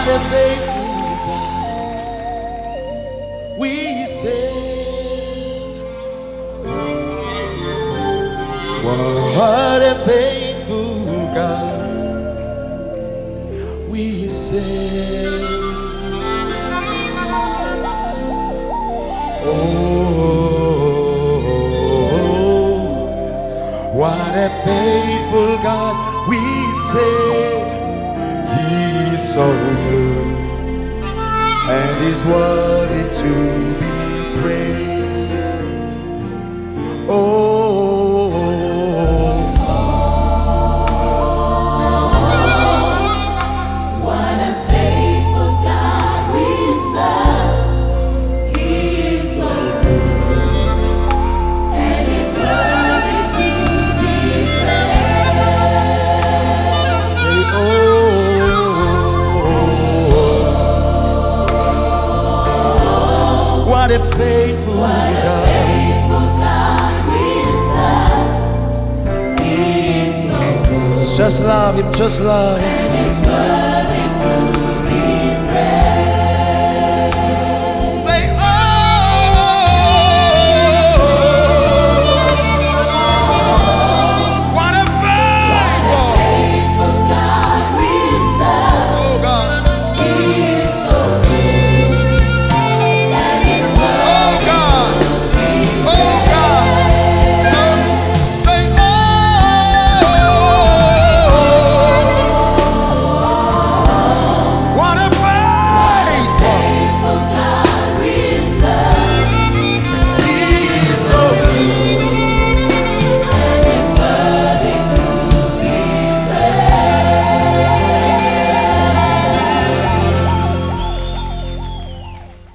What a faithful God we serve. What a faithful God we serve. Oh, what a faithful God we serve. He is so good and is worthy to be praised. Oh, what a faithful God we serve. He is so good and is worthy to be praised. say oh. What a faithful God. We serve. He is so good Just love Him, just love Him. and His word